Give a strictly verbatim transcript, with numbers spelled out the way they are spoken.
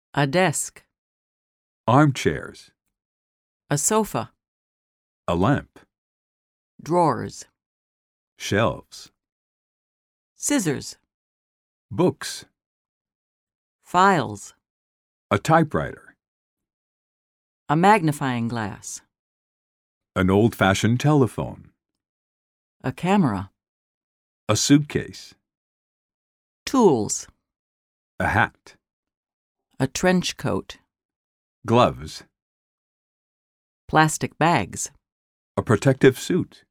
A desk. Armchairs. A sofa. A lamp. Drawers. Shelves. Scissors. Books. Files. A typewriter. A magnifying glass. An old-fashioned telephone. A camera. A suitcase. Tools. A hat. A trench coat. Gloves. Plastic bags. A protective suit.